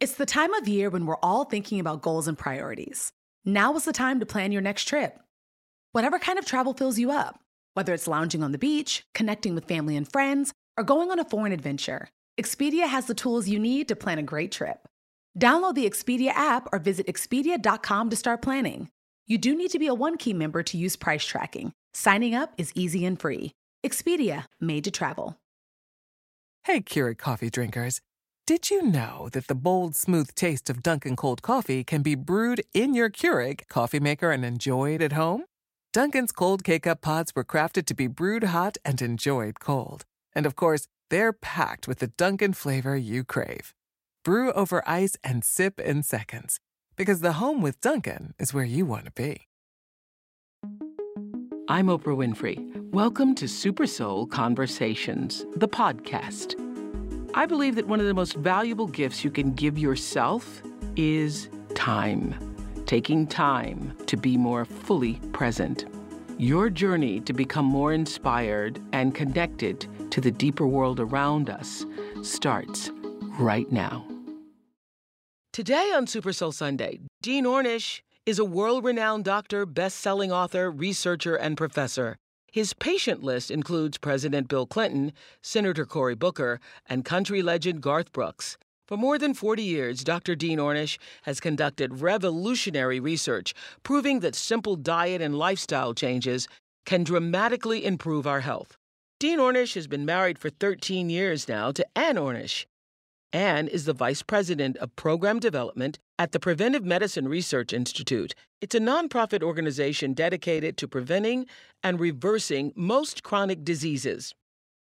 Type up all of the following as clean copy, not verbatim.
It's the time of year when we're all thinking about goals and priorities. Now is the time to plan your next trip. Whatever kind of travel fills you up, whether it's lounging on the beach, connecting with family and friends, or going on a foreign adventure, Expedia has the tools you need to plan a great trip. Download the Expedia app or visit Expedia.com to start planning. You do need to be a One-Key member to use price tracking. Signing up is easy and free. Expedia, made to travel. Hey, Keurig coffee drinkers. Did you know that the bold, smooth taste of Dunkin' cold coffee can be brewed in your Keurig coffee maker and enjoyed at home? Dunkin's cold K-Cup pods were crafted to be brewed hot and enjoyed cold. And of course, they're packed with the Dunkin' flavor you crave. Brew over ice and sip in seconds. Because the home with Dunkin' is where you want to be. I'm Oprah Winfrey. Welcome to Super Soul Conversations, the podcast. I believe that one of the most valuable gifts you can give yourself is time. Taking time to be more fully present. Your journey to become more inspired and connected to the deeper world around us starts right now. Today on Super Soul Sunday, Dean Ornish is a world-renowned doctor, best-selling author, researcher, and professor. His patient list includes President Bill Clinton, Senator Cory Booker, and country legend Garth Brooks. For more than 40 years, Dr. Dean Ornish has conducted revolutionary research proving that simple diet and lifestyle changes can dramatically improve our health. Dean Ornish has been married for 13 years now to Ann Ornish. Ann is the Vice President of Program Development at the Preventive Medicine Research Institute. It's a nonprofit organization dedicated to preventing and reversing most chronic diseases.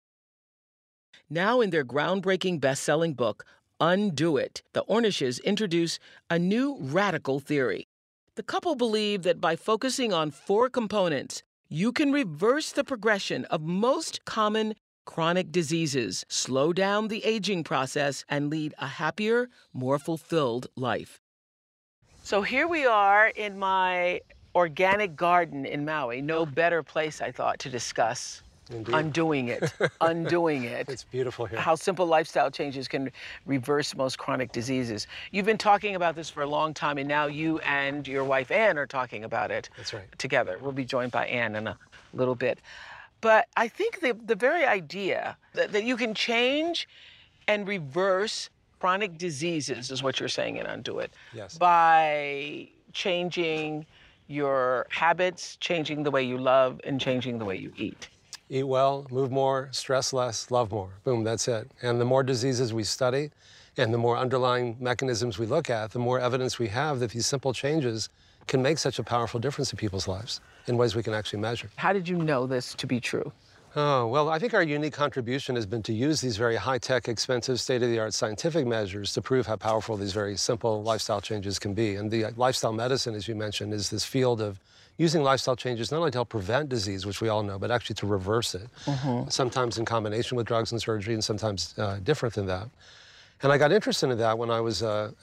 Now in their groundbreaking best-selling book, Undo It, the Ornishes introduce a new radical theory. The couple believe that by focusing on 4 components, you can reverse the progression of most common chronic diseases, slow down the aging process, and lead a happier, more fulfilled life. So here we are in my organic garden in Maui. No better place, I thought, to discuss Indeed. undoing it. Undoing it. It's beautiful here. How simple lifestyle changes can reverse most chronic diseases. You've been talking about this for a long time, and now you and your wife, Ann, are talking about it. That's right. Together. We'll be joined by Ann in a little bit. But I think the very idea that you can change and reverse chronic diseases is what you're saying in Undo It. Yes. By changing your habits, changing the way you love, and changing the way you eat. Eat well, move more, stress less, love more. Boom, that's it. And the more diseases we study and the more underlying mechanisms we look at, the more evidence we have that these simple changes can make such a powerful difference in people's lives in ways we can actually measure. How did you know this to be true? Oh, well, I think our unique contribution has been to use these very high-tech, expensive, state-of-the-art scientific measures to prove how powerful these very simple lifestyle changes can be. And the lifestyle medicine, as you mentioned, is this field of using lifestyle changes not only to help prevent disease, which we all know, but actually to reverse it, sometimes in combination with drugs and surgery and sometimes different than that. And I got interested in that when I was,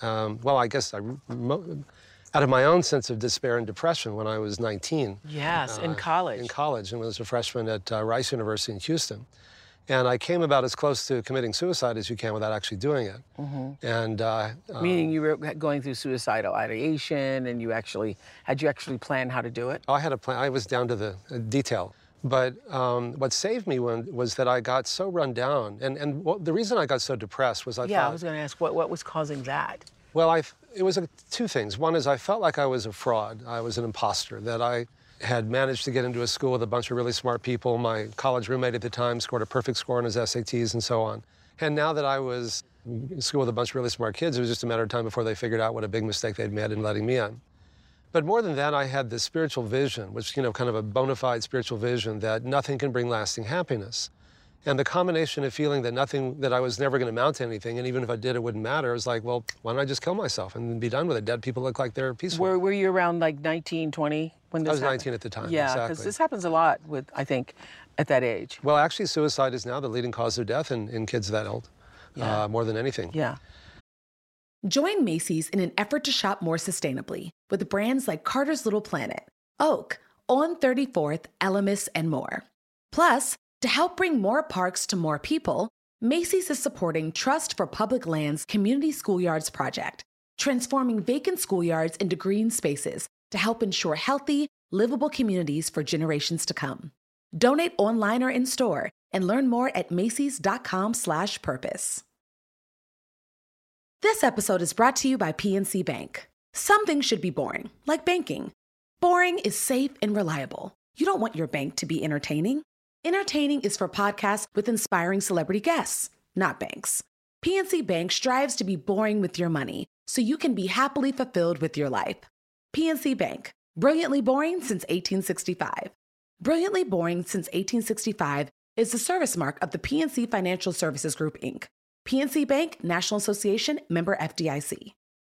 out of my own sense of despair and depression when I was 19. Yes, in college. In college, and was a freshman at Rice University in Houston. And I came about as close to committing suicide as you can without actually doing it. And meaning you were going through suicidal ideation, and had you actually planned how to do it? I had a plan. I was down to the detail. But what saved me was that I got so run down. And the reason I got so depressed was I thought... I was going to ask, what was causing that? Well, it was 2 things. One is I felt like I was a fraud. I was an imposter, that I had managed to get into a school with a bunch of really smart people. My college roommate at the time scored a perfect score on his SATs and so on. And now that I was in school with a bunch of really smart kids, it was just a matter of time before they figured out what a big mistake they'd made in letting me in. But more than that, I had this spiritual vision, which, kind of a bona fide spiritual vision that nothing can bring lasting happiness. And the combination of feeling that I was never going to amount to anything, and even if I did, it wouldn't matter, I was like, well, why don't I just kill myself and be done with it? Dead people look like they're peaceful. Were you around like 19, 20 when this happened? I was 19 at the time, Yeah, exactly. because this happens a lot I think, at that age. Well, actually, suicide is now the leading cause of death in kids that old, more than anything. Yeah. Join Macy's in an effort to shop more sustainably with brands like Carter's Little Planet, Oak, On 34th, Elemis, and more. Plus, to help bring more parks to more people, Macy's is supporting Trust for Public Lands Community Schoolyards project, transforming vacant schoolyards into green spaces to help ensure healthy, livable communities for generations to come. Donate online or in-store and learn more at macys.com/purpose. This episode is brought to you by PNC Bank. Some things should be boring, like banking. Boring is safe and reliable. You don't want your bank to be entertaining. Entertaining is for podcasts with inspiring celebrity guests, not banks. PNC Bank strives to be boring with your money so you can be happily fulfilled with your life. PNC Bank, brilliantly boring since 1865. Brilliantly boring since 1865 is the service mark of the PNC Financial Services Group, Inc. PNC Bank, National Association, member FDIC.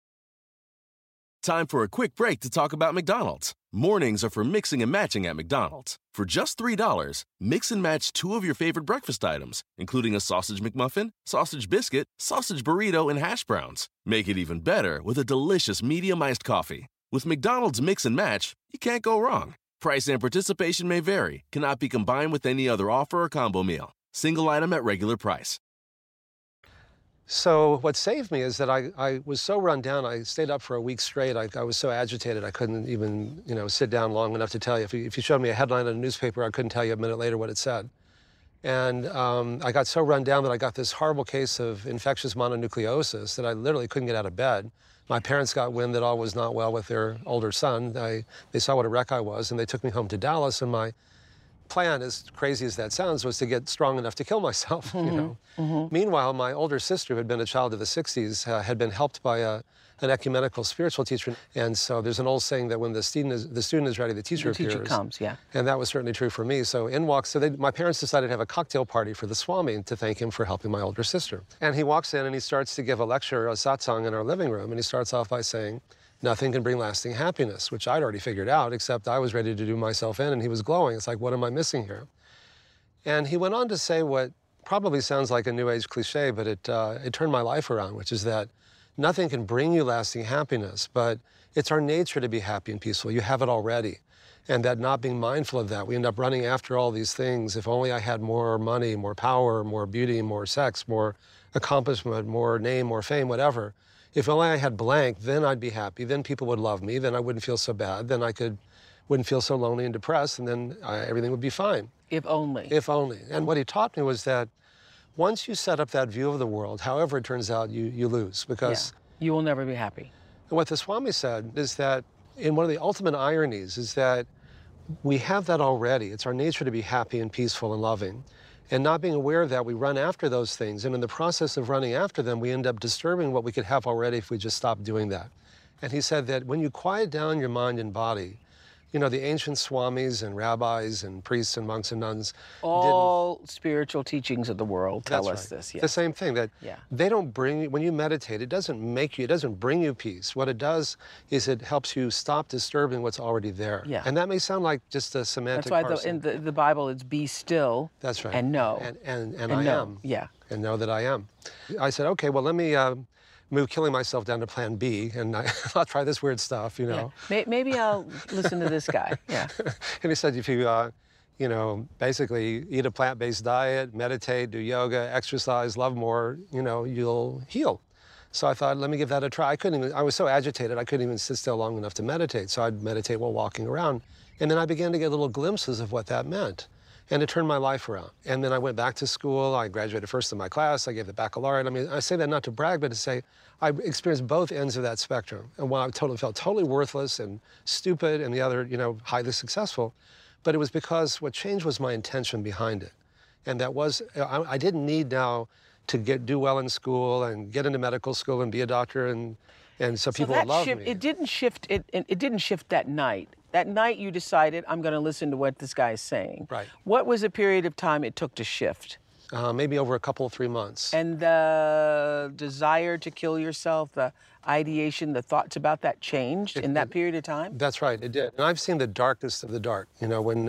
Time for a quick break to talk about McDonald's. Mornings are for mixing and matching at McDonald's. For just $3, mix and match 2 of your favorite breakfast items, including a sausage McMuffin, sausage biscuit, sausage burrito, and hash browns. Make it even better with a delicious medium iced coffee. With McDonald's Mix and Match, you can't go wrong. Price and participation may vary, cannot be combined with any other offer or combo meal. Single item at regular price. So what saved me is that I was so run down, I stayed up for a week straight. I was so agitated, I couldn't even, sit down long enough to tell you. If you showed me a headline in a newspaper, I couldn't tell you a minute later what it said. And I got so run down that I got this horrible case of infectious mononucleosis that I literally couldn't get out of bed. My parents got wind that all was not well with their older son. They saw what a wreck I was, and they took me home to Dallas, and my plan, as crazy as that sounds, was to get strong enough to kill myself. Meanwhile, my older sister, who had been a child of the 60s, had been helped by an ecumenical spiritual teacher. And so there's an old saying that when the student is ready, the teacher appears. The teacher comes, yeah. And that was certainly true for me. So my parents decided to have a cocktail party for the Swami to thank him for helping my older sister. And he walks in and he starts to give a lecture, a satsang in our living room. And he starts off by saying, nothing can bring lasting happiness, which I'd already figured out, except I was ready to do myself in, and he was glowing. It's like, what am I missing here? And he went on to say what probably sounds like a New Age cliche, but it turned my life around, which is that nothing can bring you lasting happiness, but it's our nature to be happy and peaceful. You have it already. And that not being mindful of that, we end up running after all these things. If only I had more money, more power, more beauty, more sex, more accomplishment, more name, more fame, whatever. If only I had blank, then I'd be happy. Then people would love me. Then I wouldn't feel so bad. Then I wouldn't feel so lonely and depressed. And then everything would be fine. If only. If only. And what he taught me was that once you set up that view of the world, however it turns out, you lose. Because you will never be happy. And what the Swami said is that, in one of the ultimate ironies, is that we have that already. It's our nature to be happy and peaceful and loving. And not being aware of that, we run after those things. And in the process of running after them, we end up disturbing what we could have already if we just stopped doing that. And he said that when you quiet down your mind and body, the ancient swamis and rabbis and priests and monks and nuns all spiritual teachings of the world tell us this. Yes. The same thing, that they don't bring you, when you meditate, it doesn't bring you peace. What it does is it helps you stop disturbing what's already there. Yeah. And that may sound like just a semantic That's why parsing. in the Bible it's be still. That's right. And know. And I am. Yeah. And know that I am. I said, okay, well, let me move killing myself down to plan B, and I'll try this weird stuff, Yeah. Maybe I'll listen to this guy. Yeah. And he said, if you, basically eat a plant-based diet, meditate, do yoga, exercise, love more, you'll heal. So I thought, let me give that a try. I was so agitated, I couldn't even sit still long enough to meditate. So I'd meditate while walking around. And then I began to get little glimpses of what that meant. And it turned my life around. And then I went back to school. I graduated first in my class. I gave the baccalaureate. I mean, I say that not to brag, but to say I experienced both ends of that spectrum. And while I felt totally worthless and stupid, and the other, highly successful, but it was because what changed was my intention behind it. And that was, I didn't need now to do well in school and get into medical school and be a doctor and so people would love me. It didn't shift. It didn't shift that night. That night you decided, I'm going to listen to what this guy is saying. Right. What was the period of time it took to shift? Maybe over a couple of 3 months. And the desire to kill yourself, the ideation, the thoughts about that changed in that period of time? That's right, it did. And I've seen the darkest of the dark, when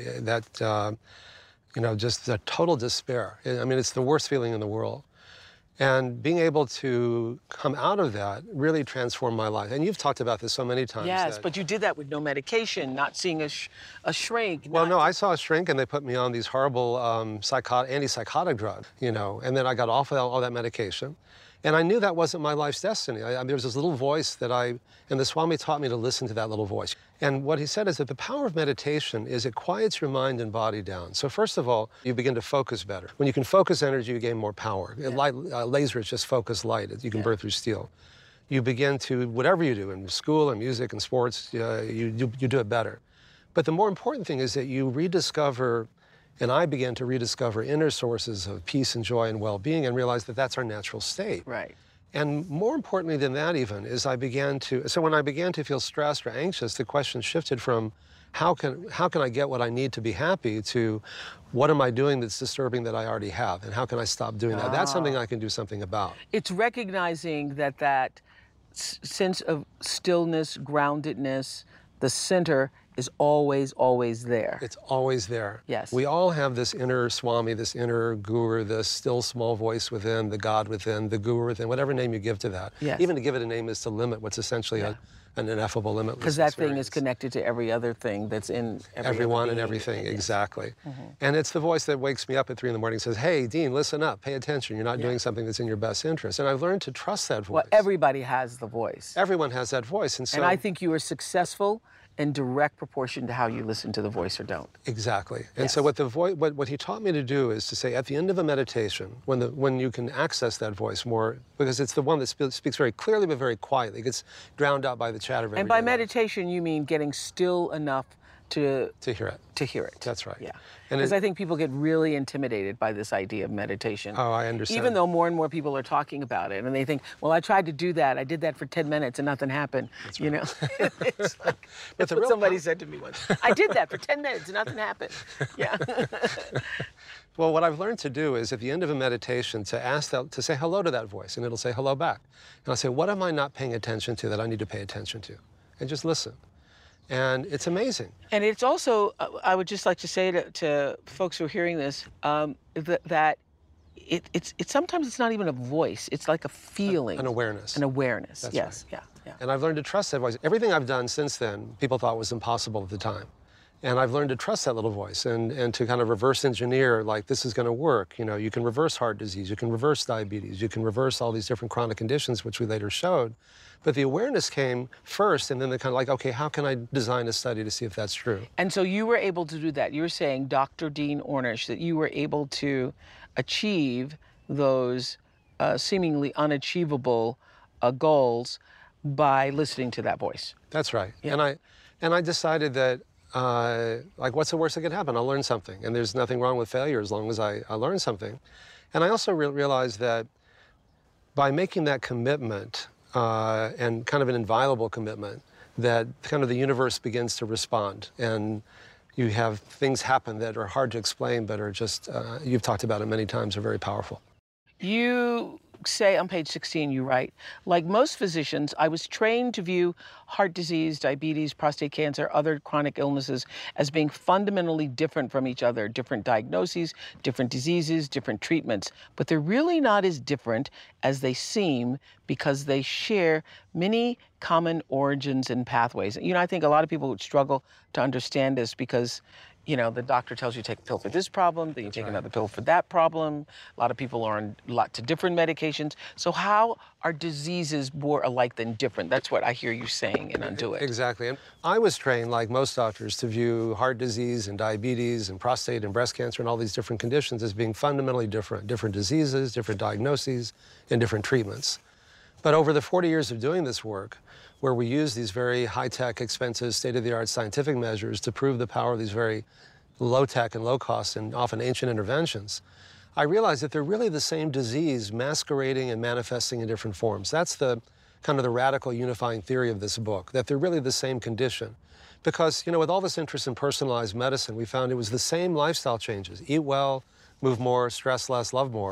just the total despair. I mean, it's the worst feeling in the world. And being able to come out of that really transformed my life. And you've talked about this so many times. Yes, but you did that with no medication, not seeing a shrink. Well, no, I saw a shrink, and they put me on these horrible antipsychotic drugs, and then I got off of all that medication. And I knew that wasn't my life's destiny. There was this little voice and the Swami taught me to listen to that little voice. And what he said is that the power of meditation is it quiets your mind and body down. So first of all, you begin to focus better. When you can focus energy, you gain more power. Yeah. Laser is just focus light. You can burn through steel. You begin to, whatever you do in school and music and sports, you do it better. But the more important thing is that you rediscover, and I began to rediscover inner sources of peace and joy and well-being and realize that that's our natural state. Right. And more importantly than that even is when I began to feel stressed or anxious, the question shifted from how can I get what I need to be happy to what am I doing that's disturbing that I already have, and how can I stop doing that? That's something I can do something about. It's recognizing that sense of stillness, groundedness, the center is always, always there. It's always there. Yes. We all have this inner Swami, this inner guru, the still small voice within, the God within, the guru within, whatever name you give to that. Yes. Even to give it a name is to limit what's essentially an ineffable, limitless Because that experience. thing is connected to every other thing that's in everyone and being. everything, Yes. exactly. And it's the voice that wakes me up at 3 in the morning and says, hey, Dean, listen up, pay attention. You're not doing something that's in your best interest. And I've learned to trust that voice. Well, everybody has the voice. Everyone has that voice. And I think you are successful in direct proportion to how you listen to the voice or don't. Exactly. And Yes. so what he taught me to do is to say at the end of a meditation, when you can access that voice more, because it's the one that speaks very clearly but very quietly. It gets drowned out by the chatter of And by everyday life. meditation, you mean getting still enough to hear it. To hear it. That's right. Yeah. And Because I think people get really intimidated by this idea of meditation. Oh, I understand. Even though more and more people are talking about it, and they think, well, I tried to do that. I did that for 10 minutes and nothing happened. That's You know, it's like, that's the what real somebody said to me once. I did that for 10 minutes and nothing happened. Yeah. Well, what I've learned to do is at the end of a meditation to say hello to that voice, and it'll say hello back. And I'll say, what am I not paying attention to that I need to pay attention to? And just listen. And it's amazing. And it's also, I would just like to say to folks who are hearing this, that it's sometimes it's not even a voice. It's like a feeling. An awareness. An awareness. That's Yes. right. Yeah. And I've learned to trust that voice. Everything I've done since then, people thought was impossible at the time. And I've learned to trust that little voice and to kind of reverse engineer, like, this is going to work. You can reverse heart disease, you can reverse diabetes, you can reverse all these different chronic conditions, which we later showed. But the awareness came first, and then they're kind of like, okay, how can I design a study to see if that's true? And so you were able to do that. You were saying, Dr. Dean Ornish, that you were able to achieve those seemingly unachievable goals by listening to that voice. That's right. Yeah. And I decided that, what's the worst that could happen? I'll learn something. And there's nothing wrong with failure as long as I learn something. And I also realized that by making that commitment, and kind of an inviolable commitment, that kind of the universe begins to respond. And you have things happen that are hard to explain, but are just, you've talked about it many times, are very powerful. You say on page 16, you write, like most physicians, I was trained to view heart disease, diabetes, prostate cancer, other chronic illnesses as being fundamentally different from each other, different diagnoses, different diseases, different treatments. But they're really not as different as they seem because they share many common origins and pathways. I think a lot of people would struggle to understand this because the doctor tells you take a pill for this problem, then you take another pill for that problem. A lot of people are on lots of different medications. So how are diseases more alike than different? That's what I hear you saying in Undo It. Exactly. And I was trained, like most doctors, to view heart disease and diabetes and prostate and breast cancer and all these different conditions as being fundamentally different diseases, different diagnoses, and different treatments. But over the 40 years of doing this work, where we use these very high-tech, expensive, state-of-the-art scientific measures to prove the power of these very low-tech and low-cost and often ancient interventions, I realized that they're really the same disease masquerading and manifesting in different forms. That's the kind of the radical unifying theory of this book, that they're really the same condition. Because, with all this interest in personalized medicine, we found it was the same lifestyle changes. Eat well, move more, stress less, love more.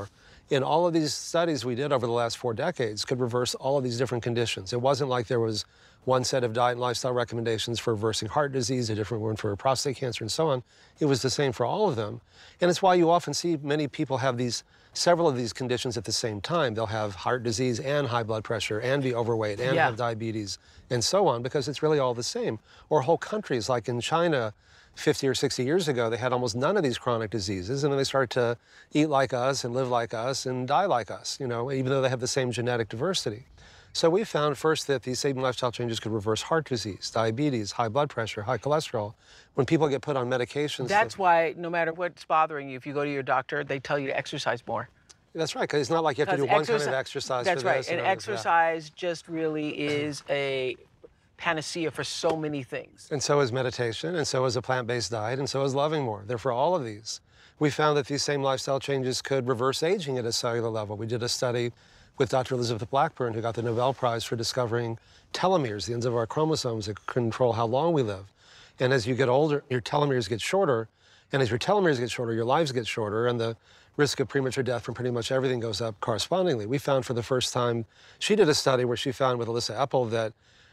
in all of these studies we did over the last 4 decades could reverse all of these different conditions. It wasn't like there was one set of diet and lifestyle recommendations for reversing heart disease, a different one for prostate cancer, and so on. It was the same for all of them. And it's why you often see many people have several of these conditions at the same time. They'll have heart disease and high blood pressure and be overweight and have diabetes and so on, because it's really all the same. Or whole countries, like in China, 50 or 60 years ago, they had almost none of these chronic diseases, and then they started to eat like us and live like us and die like us, even though they have the same genetic diversity. So we found first that these same lifestyle changes could reverse heart disease, diabetes, high blood pressure, high cholesterol. When people get put on medications... That's why no matter what's bothering you, if you go to your doctor, they tell you to exercise more. That's right, because it's not like you have to do one kind of exercise for this. That's right, and exercise just really is a panacea for so many things. And so is meditation, and so is a plant-based diet, and so is loving more. They're for all of these. We found that these same lifestyle changes could reverse aging at a cellular level. We did a study with Dr. Elizabeth Blackburn, who got the Nobel Prize for discovering telomeres, the ends of our chromosomes that control how long we live. And as you get older, your telomeres get shorter, and as your telomeres get shorter, your lives get shorter, and the risk of premature death from pretty much everything goes up correspondingly. We found for the first time, she did a study where she found with Alyssa Epel that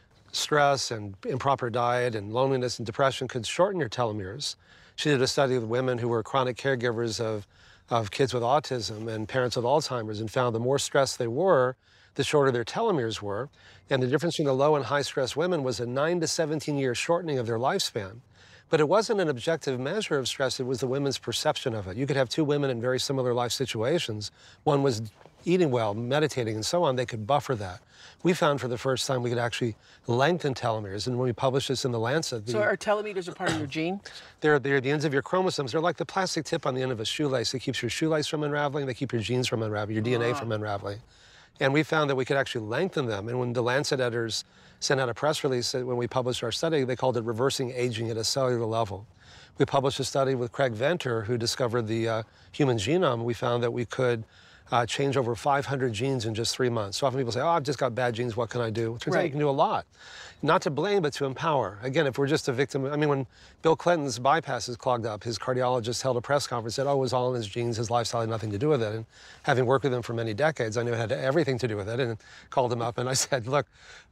stress and improper diet and loneliness and depression could shorten your telomeres. She did a study with women who were chronic caregivers of kids with autism and parents with Alzheimer's, and found the more stressed they were, the shorter their telomeres were. And the difference between the low and high stress women was a 9 to 17 year shortening of their lifespan. But it wasn't an objective measure of stress, it was the women's perception of it. You could have two women in very similar life situations. One was eating well, meditating, and so on. They could buffer that. We found for the first time we could actually lengthen telomeres, and when we published this in The Lancet... So are telomeres a part of your gene? They're the ends of your chromosomes. They're like the plastic tip on the end of a shoelace. It keeps your shoelace from unraveling, they keep your genes from unraveling, your DNA from unraveling. And we found that we could actually lengthen them, and when the Lancet editors sent out a press release when we published our study, they called it Reversing Aging at a Cellular Level. We published a study with Craig Venter, who discovered the human genome. We found that we could change over 500 genes in just 3 months. So often people say, oh, I've just got bad genes, what can I do? It turns out you can do a lot. Not to blame, but to empower. Again, if we're just a victim, I mean, when Bill Clinton's bypasses clogged up, his cardiologist held a press conference, said, oh, it was all in his genes, his lifestyle had nothing to do with it. And having worked with him for many decades, I knew it had everything to do with it, and called him up and I said, look,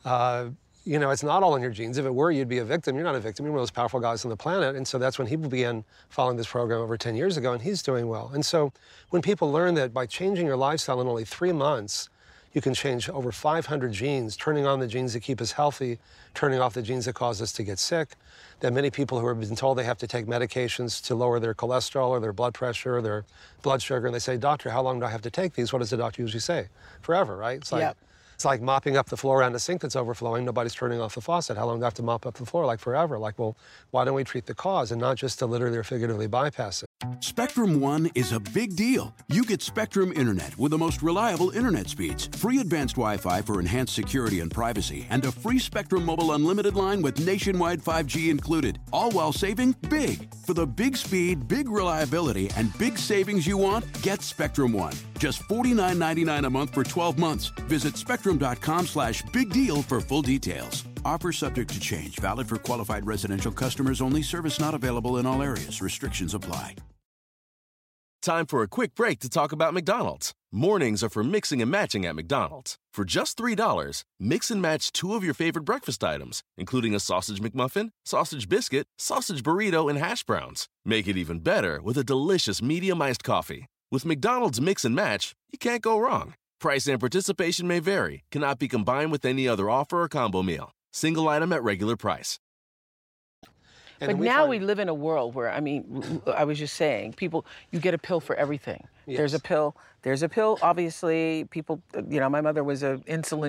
it's not all in your genes. If it were, you'd be a victim. You're not a victim. You're one of the most powerful guys on the planet. And so that's when he began following this program over 10 years ago, and he's doing well. And so when people learn that by changing your lifestyle in only 3 months, you can change over 500 genes, turning on the genes that keep us healthy, turning off the genes that cause us to get sick, that many people who have been told they have to take medications to lower their cholesterol or their blood pressure or their blood sugar, and they say, doctor, how long do I have to take these? What does the doctor usually say? Forever, right? It's like, It's like mopping up the floor around a sink that's overflowing. Nobody's turning off the faucet. How long do I have to mop up the floor? Like forever. Like, well, why don't we treat the cause and not just to literally or figuratively bypass it? Spectrum One is a big deal. You get Spectrum Internet with the most reliable internet speeds, free advanced Wi-Fi for enhanced security and privacy, and a free Spectrum Mobile Unlimited line with nationwide 5G included, all while saving big. For the big speed, big reliability, and big savings you want, get Spectrum One. Just $49.99 a month for 12 months. Visit spectrum.com/big deal for full details. Offer subject to change. Valid for qualified residential customers only. Service not available in all areas. Restrictions apply. Time for a quick break to talk about McDonald's. Mornings are for mixing and matching at McDonald's. For just $3, mix and match 2 of your favorite breakfast items, including a sausage McMuffin, sausage biscuit, sausage burrito, and hash browns. Make it even better with a delicious medium iced coffee. With McDonald's Mix and Match, you can't go wrong. Price and participation may vary. Cannot be combined with any other offer or combo meal. Single item at regular price. But now we live in a world where, I mean, I was just saying, you get a pill for everything. Yes. There's a pill, obviously. People, my mother was an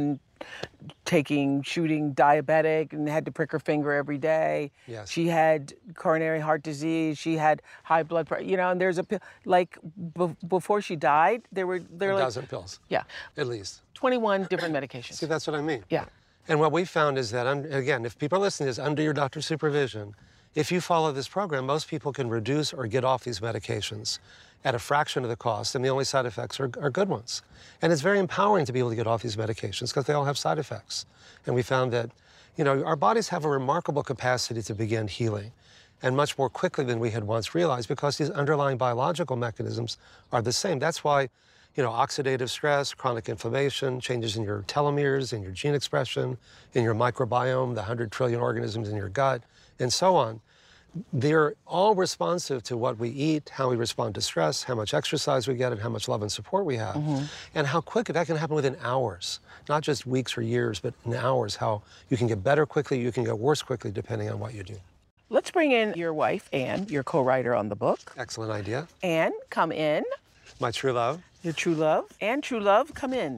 shooting diabetic and had to prick her finger every day. Yes. She had coronary heart disease. She had high blood pressure, and there's a pill. Like, before she died, there were a dozen pills. Yeah. At least. 21 different medications. See, that's what I mean. Yeah. And what we found is that, again, if people are listening to this under your doctor's supervision, if you follow this program, most people can reduce or get off these medications at a fraction of the cost, and the only side effects are good ones. And it's very empowering to be able to get off these medications because they all have side effects. And we found that, our bodies have a remarkable capacity to begin healing, and much more quickly than we had once realized, because these underlying biological mechanisms are the same. That's why, oxidative stress, chronic inflammation, changes in your telomeres, in your gene expression, in your microbiome, the 100 trillion organisms in your gut, and so on. They're all responsive to what we eat, how we respond to stress, how much exercise we get, and how much love and support we have. And how quick that can happen within hours, not just weeks or years, but in hours, how you can get better quickly, you can get worse quickly, depending on what you do. Let's bring in your wife, Anne, your co-writer on the book. Excellent idea. Anne, come in. My true love. Your true love. Anne, true love, come in.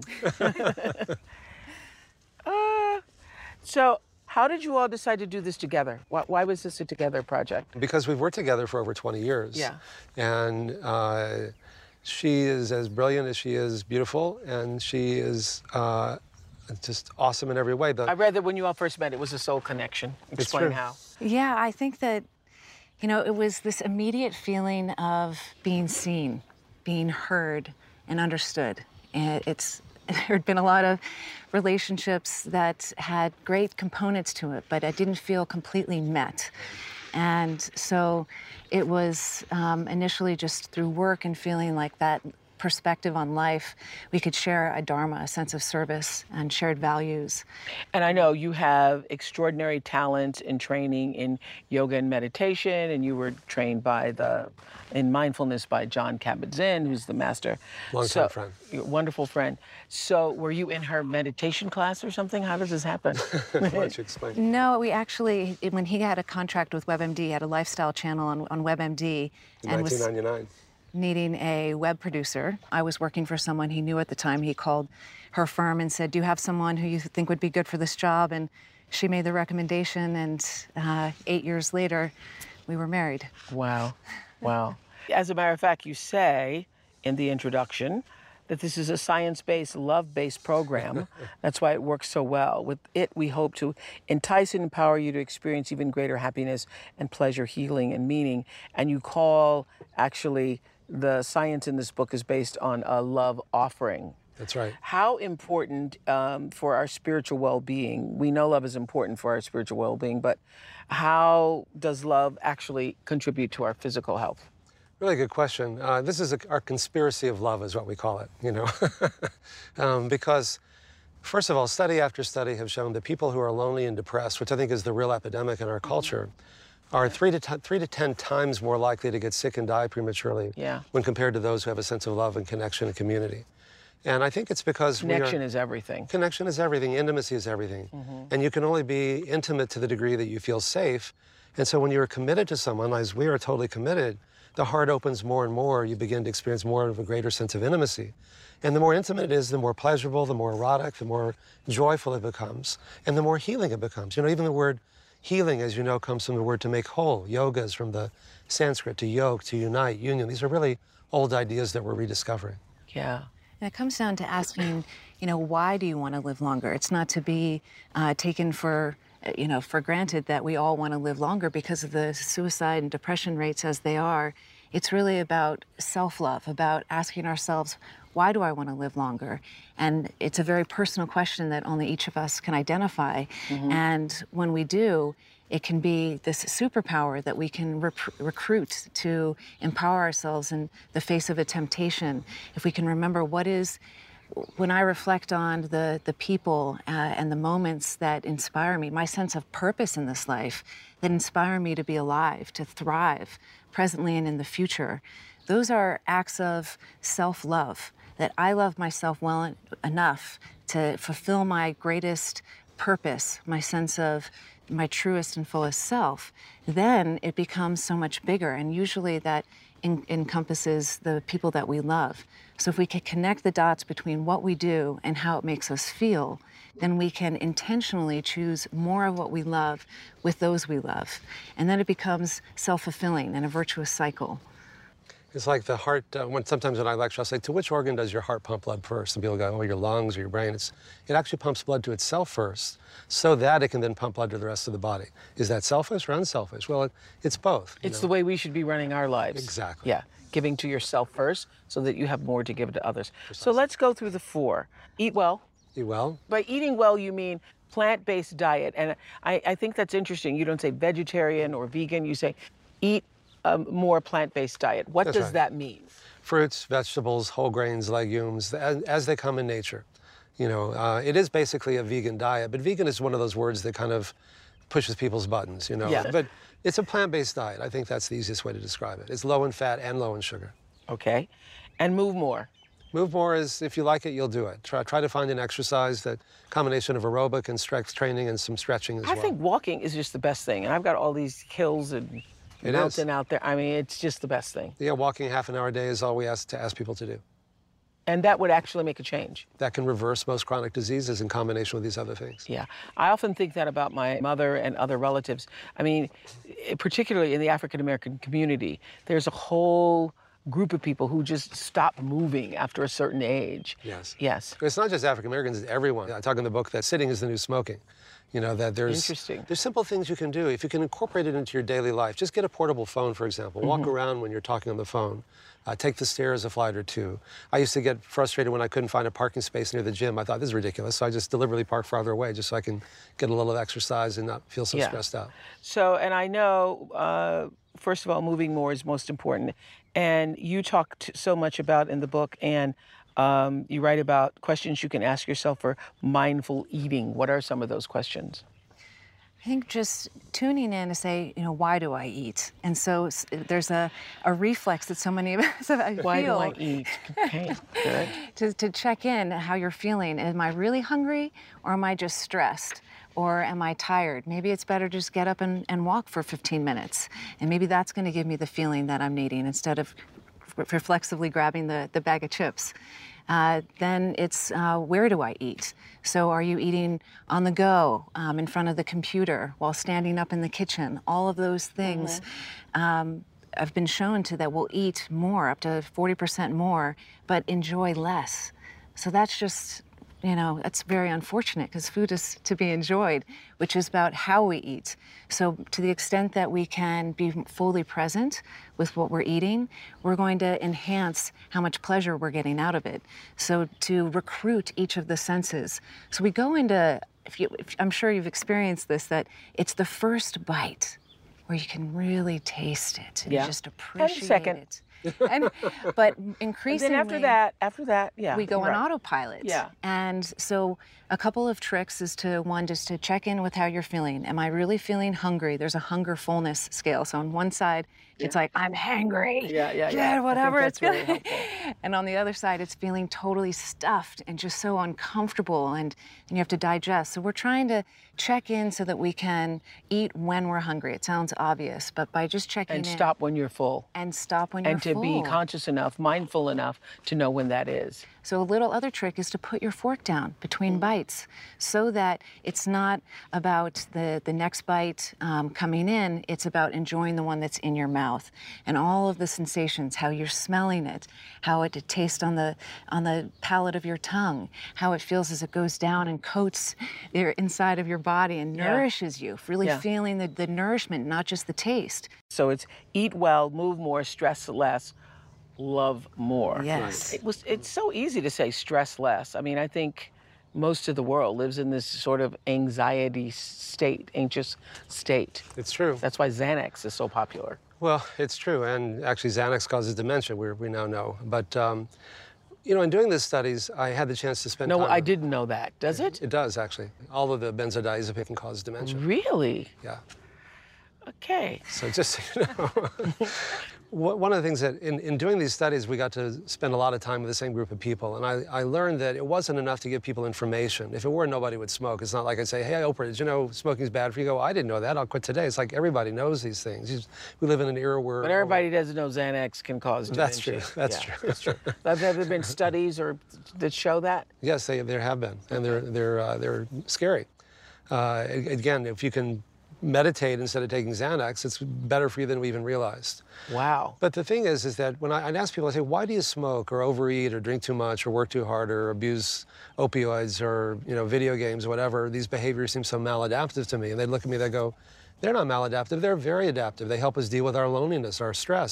So, how did you all decide to do this together? Why was this a together project? Because we've worked together for over 20 years. Yeah. And she is as brilliant as she is beautiful, and she is just awesome in every way. I read that when you all first met, it was a soul connection. Explain how. Yeah, I think that, it was this immediate feeling of being seen, being heard, and understood. And there had been a lot of relationships that had great components to it, but I didn't feel completely met. And so it was initially just through work and feeling like that perspective on life, we could share a dharma, a sense of service, and shared values. And I know you have extraordinary talent in training in yoga and meditation, and you were trained in mindfulness by Jon Kabat-Zinn, who's the master. Long-time friend. Wonderful friend. So were you in her meditation class or something? How does this happen? Why don't you explain? No, we actually, when he had a contract with WebMD, he had a lifestyle channel on WebMD. In 1999. Needing a web producer. I was working for someone he knew at the time. He called her firm and said, do you have someone who you think would be good for this job? And she made the recommendation, and 8 years later, we were married. Wow, wow. As a matter of fact, you say in the introduction that this is a science-based, love-based program. That's why it works so well. With it, we hope to entice and empower you to experience even greater happiness and pleasure, healing, and meaning. And you call, actually, the science in this book is based on a love offering. That's right. How important for our spiritual well-being, we know love is important for our spiritual well-being, but how does love actually contribute to our physical health? Really good question. This is our conspiracy of love is what we call it, because first of all, study after study have shown that people who are lonely and depressed, which I think is the real epidemic in our culture, are 3 to 10 times more likely to get sick and die prematurely when compared to those who have a sense of love and connection and community. And I think it's because connection is everything. Connection is everything. Intimacy is everything. And you can only be intimate to the degree that you feel safe. And so when you're committed to someone, as we are totally committed, the heart opens more and more. You begin to experience more of a greater sense of intimacy. And the more intimate it is, the more pleasurable, the more erotic, the more joyful it becomes, and the more healing it becomes. Even the word healing, as you know, comes from the word to make whole. Yoga is from the Sanskrit, to yoke, to unite, union. These are really old ideas that we're rediscovering. Yeah. And it comes down to asking, why do you want to live longer? It's not to be taken for granted that we all want to live longer because of the suicide and depression rates as they are. It's really about self-love, about asking ourselves, why do I want to live longer? And it's a very personal question that only each of us can identify. And when we do, it can be this superpower that we can recruit to empower ourselves in the face of a temptation. If we can remember when I reflect on the people and the moments that inspire me, my sense of purpose in this life, that inspire me to be alive, to thrive, presently and in the future, those are acts of self-love, that I love myself well enough to fulfill my greatest purpose, my sense of my truest and fullest self, then it becomes so much bigger. And usually that encompasses the people that we love. So if we can connect the dots between what we do and how it makes us feel, then we can intentionally choose more of what we love with those we love. And then it becomes self-fulfilling and a virtuous cycle. It's like the heart, sometimes when I lecture, I'll say, to which organ does your heart pump blood first? And people go, oh, your lungs or your brain. It actually pumps blood to itself first, so that it can then pump blood to the rest of the body. Is that selfish or unselfish? Well, it's both. It's the way we should be running our lives. Exactly. Yeah, giving to yourself first so that you have more to give to others. Precisely. So let's go through the 4. Eat well. Eat well. By eating well, you mean plant-based diet. And I think that's interesting. You don't say vegetarian or vegan. You say eat a more plant-based diet. What does that mean? Fruits, vegetables, whole grains, legumes, as they come in nature. You know, it is basically a vegan diet, but vegan is one of those words that kind of pushes people's buttons, you know. Yeah. But it's a plant-based diet. I think that's the easiest way to describe it. It's low in fat and low in sugar. Okay. And move more. Move more is, if you like it, you'll do it. Try to find an exercise, that combination of aerobic and strength training and some stretching as well. I think walking is just the best thing. And I've got all these hills and mountain out there. I mean, it's just the best thing. Yeah, walking half an hour a day is all we ask people to do. And that would actually make a change. That can reverse most chronic diseases in combination with these other things. Yeah. I often think that about my mother and other relatives. I mean, particularly in the African American community, there's a whole group of people who just stop moving after a certain age. Yes. Yes. It's not just African Americans, it's everyone. I talk in the book that sitting is the new smoking. You know, that there's simple things you can do. If you can incorporate it into your daily life, just get a portable phone, for example. Walk around when you're talking on the phone. Take the stairs a flight or two. I used to get frustrated when I couldn't find a parking space near the gym. I thought, this is ridiculous. So I just deliberately parked farther away just so I can get a little exercise and not feel so stressed out. So, and I know, first of all, moving more is most important. And you talk so much about in the book, and you write about questions you can ask yourself for mindful eating. What are some of those questions? I think just tuning in to say, you know, why do I eat? And so there's a reflex that so many of us feel. Why do I eat? Okay, good. To check in how you're feeling. Am I really hungry, or am I just stressed? Or am I tired? Maybe it's better to just get up and walk for 15 minutes. And maybe that's going to give me the feeling that I'm needing instead of reflexively grabbing the bag of chips. Then it's where do I eat? So are you eating on the go, in front of the computer, while standing up in the kitchen? All of those things have been shown that we'll eat more, up to 40% more, but enjoy less. So that's just, you know, that's very unfortunate, because food is to be enjoyed, which is about how we eat. So to the extent that we can be fully present with what we're eating, we're going to enhance how much pleasure we're getting out of it. So to recruit each of the senses. So we go into, I'm sure you've experienced this, that it's the first bite where you can really taste it and just appreciate it. But increasingly, and then after that, yeah, we go on autopilot. Yeah. And so a couple of tricks is just to check in with how you're feeling. Am I really feeling hungry? There's a hunger fullness scale. So on one side, it's like, I'm hangry. Yeah, whatever it's feeling. And on the other side, it's feeling totally stuffed and just so uncomfortable, and you have to digest. So we're trying to check in so that we can eat when we're hungry. It sounds obvious, but by just checking in. And stop when you're full. And stop when you're full. And to be conscious enough, mindful enough to know when that is. So a little other trick is to put your fork down between bites, so that it's not about the next bite coming in, it's about enjoying the one that's in your mouth. And all of the sensations, how you're smelling it, how it tastes on the palate of your tongue, how it feels as it goes down and coats the inside of your body and nourishes you, really feeling the nourishment, not just the taste. So it's eat well, move more, stress less, love more. Yes. It's so easy to say stress less. I mean, I think most of the world lives in this sort of anxious state. It's true. That's why Xanax is so popular. Well, it's true, and actually Xanax causes dementia, we now know. But, you know, in doing these studies, I had the chance to spend time... No, I didn't know that. Does it? It does, actually. All of the benzodiazepine can cause dementia. Really? Yeah. Okay. So just so you know, one of the things that in doing these studies, we got to spend a lot of time with the same group of people. And I learned that it wasn't enough to give people information. If it were, nobody would smoke. It's not like I'd say, hey, Oprah, did you know smoking's bad for you? You go, I didn't know that. I'll quit today. It's like everybody knows these things. We live in an era where... But everybody doesn't know Xanax can cause dementia. That's true. That's true. That's true. Have there been studies that show that? Yes, there have been. And they're scary. Again, if you can meditate instead of taking Xanax, it's better for you than we even realized. Wow. But the thing is that when I ask people, I say, why do you smoke or overeat or drink too much or work too hard or abuse opioids or, you know, video games or whatever? These behaviors seem so maladaptive to me. And they look at me, they go, they're not maladaptive, they're very adaptive. They help us deal with our loneliness, our stress.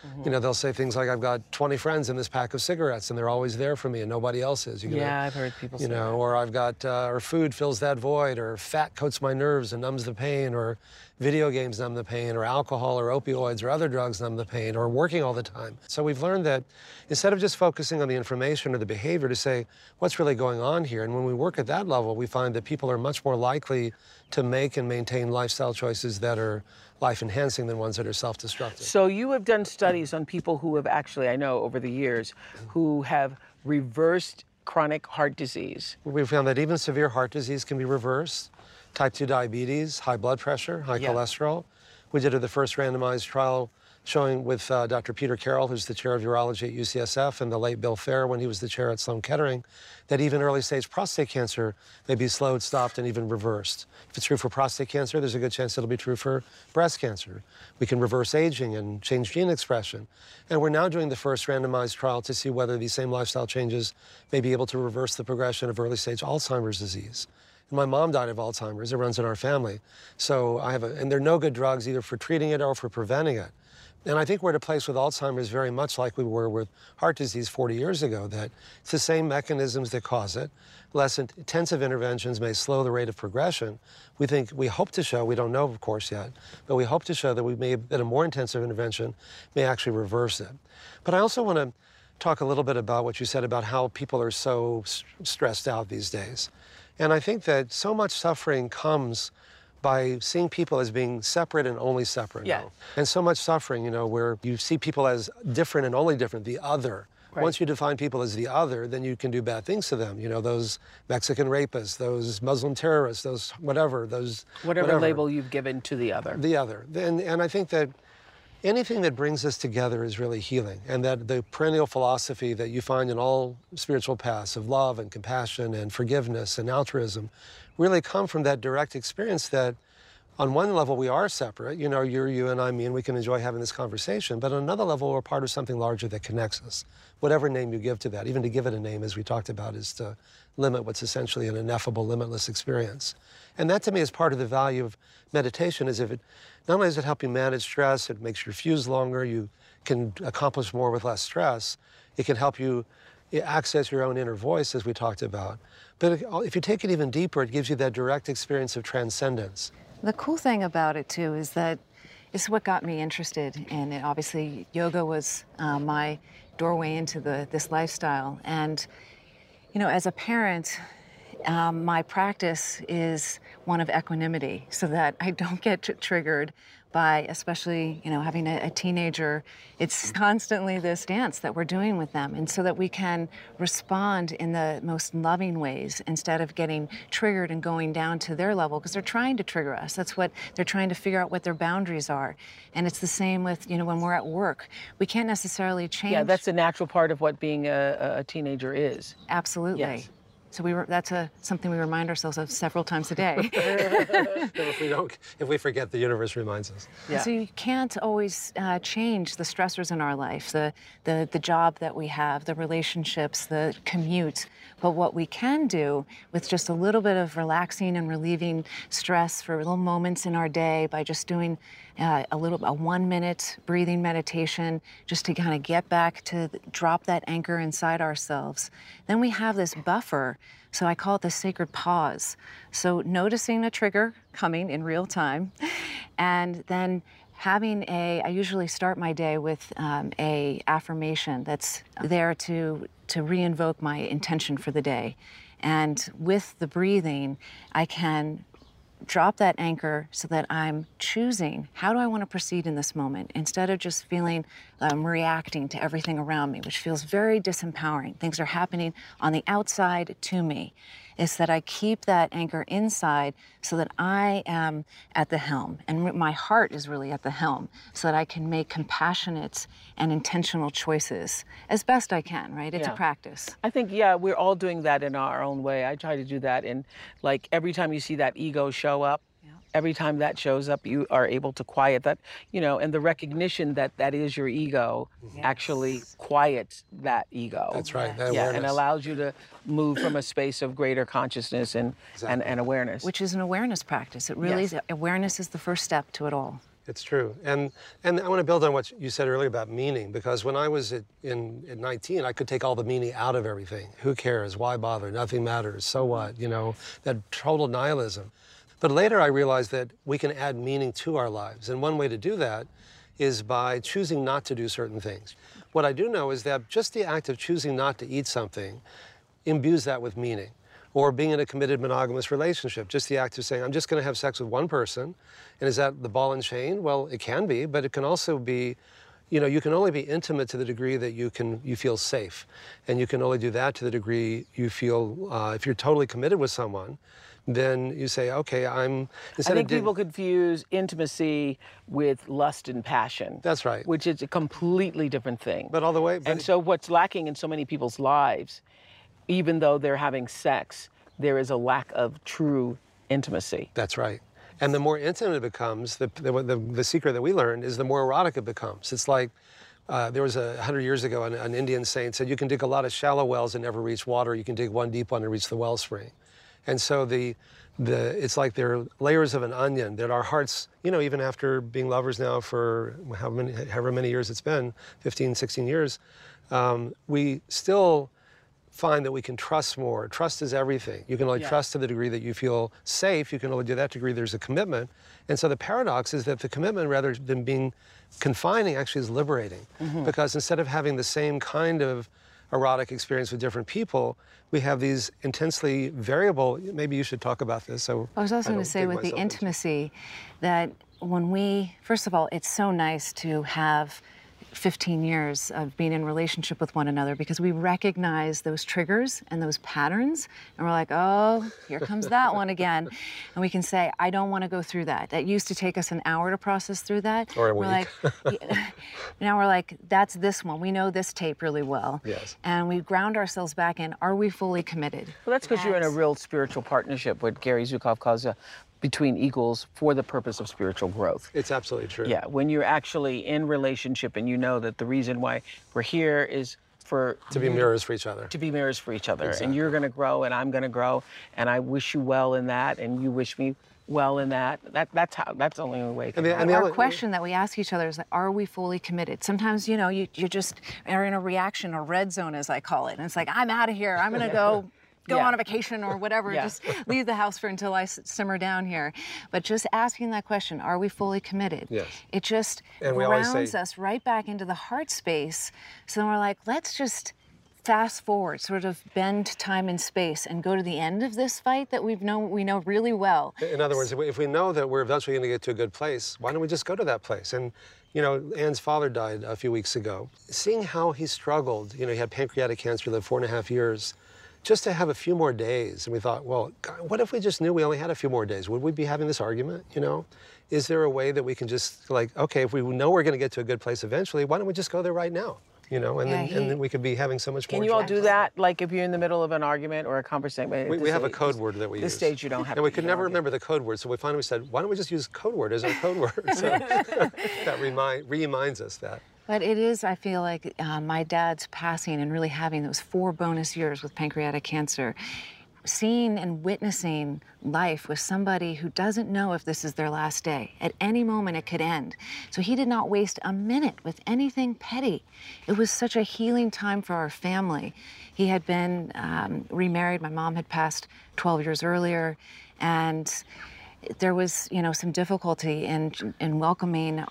You know, they'll say things like, I've got 20 friends in this pack of cigarettes and they're always there for me and nobody else is. Yeah, I've heard people say that. Or I've got, or food fills that void, or fat coats my nerves and numbs the pain, or video games numb the pain, or alcohol or opioids or other drugs numb the pain, or working all the time. So we've learned that instead of just focusing on the information or the behavior, to say, what's really going on here? And when we work at that level, we find that people are much more likely to make and maintain lifestyle choices that are life-enhancing than ones that are self-destructive. So you have done studies on people who have actually, I know over the years, who have reversed chronic heart disease. We've found that even severe heart disease can be reversed. Type 2 diabetes, high blood pressure, high cholesterol. We did the first randomized trial showing with Dr. Peter Carroll, who's the chair of urology at UCSF, and the late Bill Fair when he was the chair at Sloan Kettering, that even early stage prostate cancer may be slowed, stopped, and even reversed. If it's true for prostate cancer, there's a good chance it'll be true for breast cancer. We can reverse aging and change gene expression. And we're now doing the first randomized trial to see whether these same lifestyle changes may be able to reverse the progression of early stage Alzheimer's disease. My mom died of Alzheimer's. It runs in our family. So and there are no good drugs either for treating it or for preventing it. And I think we're at a place with Alzheimer's very much like we were with heart disease 40 years ago, that it's the same mechanisms that cause it. Less intensive interventions may slow the rate of progression. We hope to show, we don't know of course yet, but we hope to show that a more intensive intervention may actually reverse it. But I also want to talk a little bit about what you said about how people are so stressed out these days. And I think that so much suffering comes by seeing people as being separate and only separate. Yeah. And so much suffering, where you see people as different and only different, the other. Right. Once you define people as the other, then you can do bad things to them. Those Mexican rapists, those Muslim terrorists, those whatever label you've given to the other. The other. And I think that anything that brings us together is really healing, and that the perennial philosophy that you find in all spiritual paths of love and compassion and forgiveness and altruism really come from that direct experience that on one level we are separate, you're you and I'm me, and we can enjoy having this conversation, but on another level we're part of something larger that connects us. Whatever name you give to that, even to give it a name, as we talked about, is to limit what's essentially an ineffable, limitless experience. And that to me is part of the value of meditation, is not only does it help you manage stress, it makes your fuse longer, you can accomplish more with less stress, it can help you access your own inner voice, as we talked about. But if you take it even deeper, it gives you that direct experience of transcendence. The cool thing about it, too, is that it's what got me interested in it. Obviously, yoga was my doorway into this lifestyle. And, as a parent, my practice is one of equanimity, so that I don't get triggered by, especially, having a teenager. It's constantly this dance that we're doing with them, and so that we can respond in the most loving ways instead of getting triggered and going down to their level, because they're trying to trigger us. That's what they're trying to figure out, what their boundaries are. And it's the same with, when we're at work. We can't necessarily change. Yeah, that's a natural part of what being a teenager is. Absolutely. Yes. So that's something we remind ourselves of several times a day. If we forget, the universe reminds us. Yeah. So you can't always change the stressors in our life, the job that we have, the relationships, the commute. But what we can do with just a little bit of relaxing and relieving stress for little moments in our day by just doing a 1-minute breathing meditation, just to kind of get back to drop that anchor inside ourselves. Then we have this buffer. So I call it the sacred pause. So noticing a trigger coming in real time, and then having I usually start my day with a affirmation that's there to re-invoke my intention for the day. And with the breathing, I can drop that anchor so that I'm choosing, how do I want to proceed in this moment, instead of just feeling reacting to everything around me, which feels very disempowering. Things are happening on the outside to me. It's that I keep that anchor inside so that I am at the helm, and my heart is really at the helm, so that I can make compassionate and intentional choices as best I can, right? It's a practice. I think, we're all doing that in our own way. I try to do that, and like every time you see that ego show up, every time that shows up, you are able to quiet that, and the recognition that that is your ego actually quiets that ego. That's right, that awareness. And allows you to move from a space of greater consciousness and awareness. Which is an awareness practice. It really is. Awareness is the first step to it all. It's true. And I want to build on what you said earlier about meaning, because when I was at 19, I could take all the meaning out of everything. Who cares? Why bother? Nothing matters. So what? You know, that total nihilism. But later I realized that we can add meaning to our lives. And one way to do that is by choosing not to do certain things. What I do know is that just the act of choosing not to eat something imbues that with meaning. Or being in a committed monogamous relationship, just the act of saying, I'm just going to have sex with one person. And is that the ball and chain? Well, it can be, but it can also be, you know, you can only be intimate to the degree that you feel safe. And you can only do that to the degree you feel, if you're totally committed with someone, then you say, okay, I think people confuse intimacy with lust and passion. That's right. Which is a completely different thing. But all the way. And so what's lacking in so many people's lives, even though they're having sex, there is a lack of true intimacy. That's right. And the more intimate it becomes, the secret that we learned is the more erotic it becomes. It's like, there was 100 years ago, an Indian saint said, you can dig a lot of shallow wells and never reach water. You can dig one deep one and reach the wellspring. And so it's like they're layers of an onion that our hearts, you know, even after being lovers now for however many years it's been, 15, 16 years, we still find that we can trust more. Trust is everything. You can only trust to the degree that you feel safe. You can only do that degree there's a commitment. And so the paradox is that the commitment, rather than being confining, actually is liberating. Because instead of having the same kind of erotic experience with different people, we have these intensely variable, maybe you should talk about this. So I was also going to say with the intimacy that first of all, it's so nice to have 15 years of being in relationship with one another, because we recognize those triggers and those patterns, and we're like, oh, here comes that one again. And we can say, I don't want to go through that. That used to take us an hour to process through that. Or a week. Now we're like, that's this one. We know this tape really well. Yes. And we ground ourselves back in, are we fully committed? Well, that's because you're in a real spiritual partnership, what Gary Zukav calls between equals for the purpose of spiritual growth. It's absolutely true. Yeah, when you're actually in relationship and you know that the reason why we're here is to be mirrors for each other. To be mirrors for each other. Exactly. And you're going to grow and I'm going to grow, and I wish you well in that and you wish me well in that. That's the only way. Our question that we ask each other is, are we fully committed? Sometimes, you know, you just are in a reaction, a red zone as I call it. And it's like, I'm out of here. I'm going to go on a vacation or whatever, just leave the house until I simmer down here. But just asking that question, are we fully committed? Yes. It just grounds us right back into the heart space. So then we're like, let's just fast forward, sort of bend time and space and go to the end of this fight that we know really well. In other words, if we know that we're eventually going to get to a good place, why don't we just go to that place? And you know, Anne's father died a few weeks ago. Seeing how he struggled, you know, he had pancreatic cancer, lived 4.5 years, just to have a few more days. And we thought, well, God, what if we just knew we only had a few more days? Would we be having this argument, you know? Is there a way that we can just, like, okay, if we know we're going to get to a good place eventually, why don't we just go there right now? You know, and then we could be having so much more. Can you all do that? Like if you're in the middle of an argument or a conversation? We have a code word that we use. This stage you don't have. And we could never remember the code word, so we finally said, why don't we just use code word as our code word? So that reminds us that. But it is, I feel like, my dad's passing and really having those 4 bonus years with pancreatic cancer, seeing and witnessing life with somebody who doesn't know if this is their last day. At any moment it could end. So he did not waste a minute with anything petty. It was such a healing time for our family. He had been remarried. My mom had passed 12 years earlier, and there was, you know, some difficulty in welcoming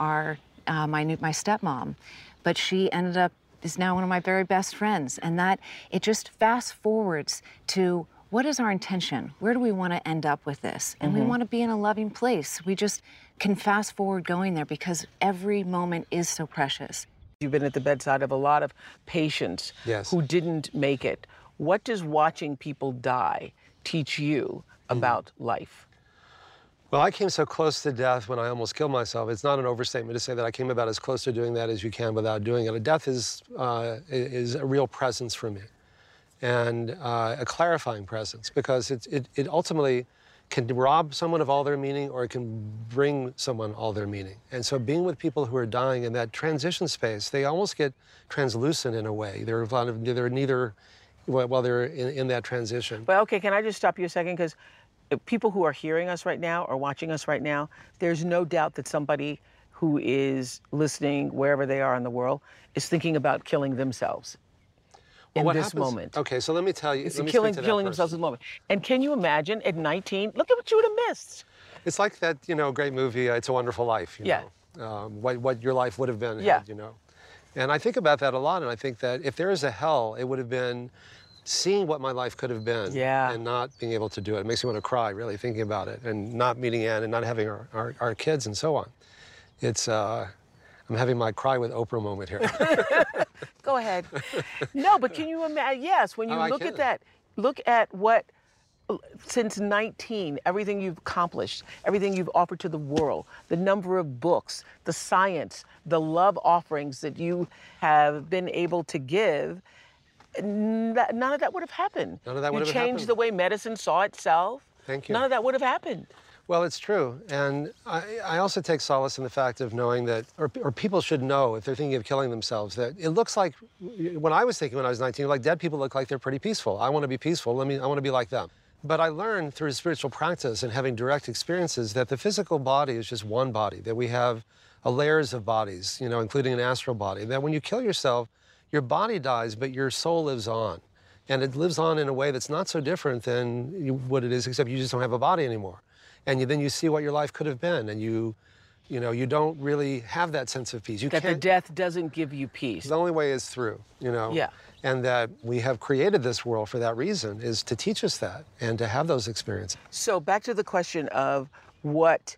my stepmom, but she is now one of my very best friends, and that it just fast forwards to, what is our intention? Where do we want to end up with this? And we want to be in a loving place. We just can fast forward going there because every moment is so precious. You've been at the bedside of a lot of patients who didn't make it. What does watching people die teach you about life? Well, I came so close to death when I almost killed myself. It's not an overstatement to say that I came about as close to doing that as you can without doing it. Death is a real presence for me, and a clarifying presence, because it ultimately can rob someone of all their meaning, or it can bring someone all their meaning. And so being with people who are dying in that transition space, they almost get translucent in a way. They're neither while they're in that transition. Well, okay, can I just stop you a second? Because people who are hearing us right now or watching us right now, there's no doubt that somebody who is listening wherever they are in the world is thinking about killing themselves in this moment. Okay, so let me tell you. It's let me killing speak to that themselves person. in the moment. And can you imagine at 19, look at what you would have missed. It's like that, great movie, It's a Wonderful Life. You Yeah. know, what your life would have been. Yeah. Had, And I think about that a lot, and I think that if there is a hell, it would have been seeing what my life could have been and not being able to do it. It makes me want to cry, really, thinking about it, and not meeting Ann and not having our kids and so on. It's, I'm having my cry with Oprah moment here. Go ahead. No, but can you imagine? Yes, when you look at that, look at what, since 19, everything you've accomplished, everything you've offered to the world, the number of books, the science, the love offerings that you have been able to give, none of that would have happened. None of that would have happened. You changed the way medicine saw itself. Thank you. None of that would have happened. Well, it's true. And I also take solace in the fact of knowing that, or people should know if they're thinking of killing themselves, that it looks like, when I was thinking when I was 19, like dead people look like they're pretty peaceful. I want to be peaceful. I want to be like them. But I learned through spiritual practice and having direct experiences that the physical body is just one body, that we have layers of bodies, including an astral body, that when you kill yourself, your body dies, but your soul lives on. And it lives on in a way that's not so different than what it is, except you just don't have a body anymore. And then you see what your life could have been, and you don't really have that sense of peace. The death doesn't give you peace. The only way is through, Yeah. And that we have created this world for that reason, is to teach us that and to have those experiences. So back to the question of what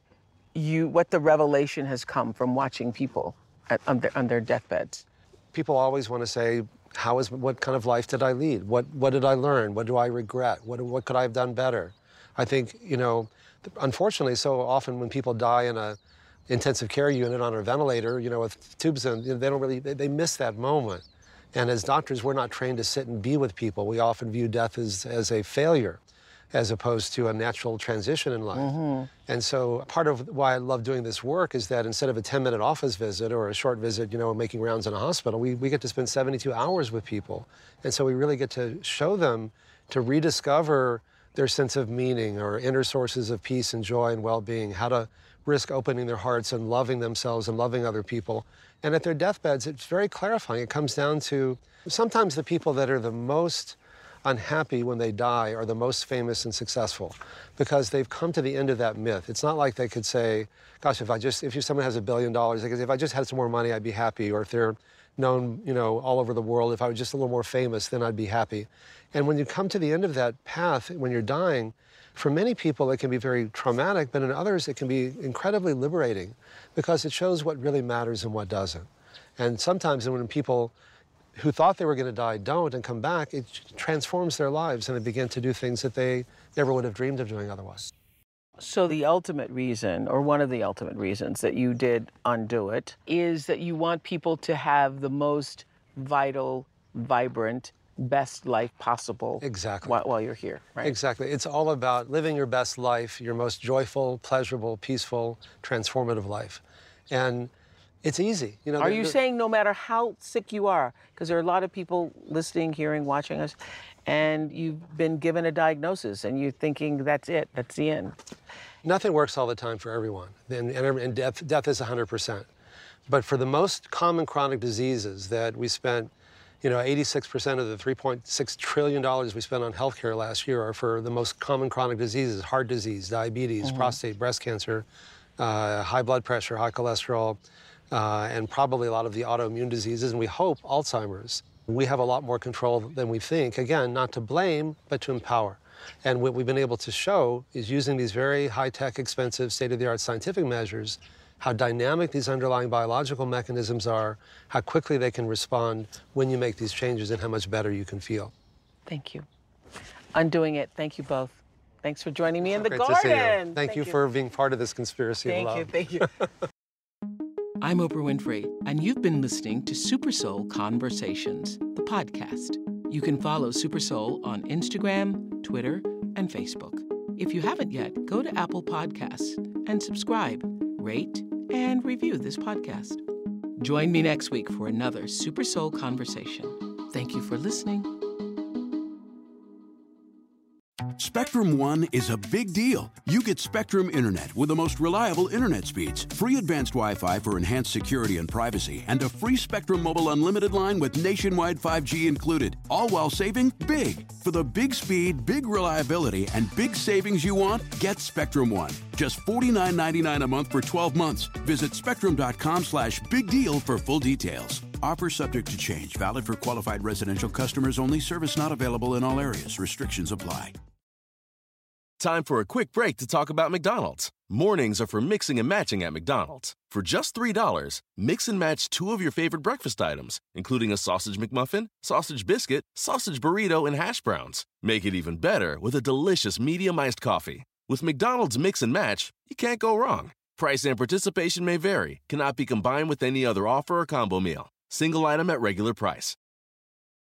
the revelation has come from watching people on their deathbeds. People always want to say, what kind of life did I lead? What did I learn? What do I regret? What could I have done better? I think, unfortunately, so often when people die in a intensive care unit on a ventilator, with tubes in, they miss that moment. And as doctors, we're not trained to sit and be with people. We often view death as a failure, as opposed to a natural transition in life. Mm-hmm. And so part of why I love doing this work is that instead of a 10-minute office visit or a short visit, making rounds in a hospital, we get to spend 72 hours with people. And so we really get to show them to rediscover their sense of meaning or inner sources of peace and joy and well-being, how to risk opening their hearts and loving themselves and loving other people. And at their deathbeds, it's very clarifying. It comes down to sometimes the people that are the most unhappy when they die are the most famous and successful because they've come to the end of that myth. It's not like they could say, gosh, if someone has $1 billion, they could say, if I just had some more money, I'd be happy. Or if they're known, all over the world, if I was just a little more famous, then I'd be happy. And when you come to the end of that path, when you're dying, for many people, it can be very traumatic, but in others, it can be incredibly liberating because it shows what really matters and what doesn't. And sometimes when people who thought they were going to die don't and come back, it transforms their lives and they begin to do things that they never would have dreamed of doing otherwise. So the ultimate reason, or one of the ultimate reasons that you did Undo It, is that you want people to have the most vital, vibrant, best life possible. Exactly. While you're here, right? Exactly. It's all about living your best life, your most joyful, pleasurable, peaceful, transformative life. And it's easy. Are you saying no matter how sick you are, because there are a lot of people listening, hearing, watching us, and you've been given a diagnosis and you're thinking that's it, that's the end? Nothing works all the time for everyone, and death is 100%. But for the most common chronic diseases that we spent, 86% of the $3.6 trillion we spent on healthcare last year are for the most common chronic diseases: heart disease, diabetes, prostate, breast cancer, high blood pressure, high cholesterol, and probably a lot of the autoimmune diseases, and we hope Alzheimer's. We have a lot more control than we think. Again, not to blame, but to empower. And what we've been able to show is using these very high-tech, expensive, state-of-the-art scientific measures, how dynamic these underlying biological mechanisms are, how quickly they can respond when you make these changes, and how much better you can feel. Thank you. Undoing It. Thank you both. Thanks for joining me in the Great garden. to see you. Thank you for being part of this conspiracy of love. Thank you. I'm Oprah Winfrey, and you've been listening to Super Soul Conversations, the podcast. You can follow Super Soul on Instagram, Twitter, and Facebook. If you haven't yet, go to Apple Podcasts and subscribe, rate, and review this podcast. Join me next week for another Super Soul Conversation. Thank you for listening. Spectrum One is a big deal. You get Spectrum Internet with the most reliable internet speeds, free advanced Wi-Fi for enhanced security and privacy, and a free Spectrum Mobile Unlimited line with nationwide 5G included, all while saving big. For the big speed, big reliability, and big savings you want, get Spectrum One. Just $49.99 a month for 12 months. Visit spectrum.com/big deal for full details. Offer subject to change. Valid for qualified residential customers only. Service not available in all areas. Restrictions apply. Time for a quick break to talk about McDonald's. Mornings are for mixing and matching at McDonald's. For just $3, mix and match 2 of your favorite breakfast items, including a sausage McMuffin, sausage biscuit, sausage burrito, and hash browns. Make it even better with a delicious medium iced coffee. With McDonald's Mix and Match, you can't go wrong. Price and participation may vary. Cannot be combined with any other offer or combo meal. Single item at regular price.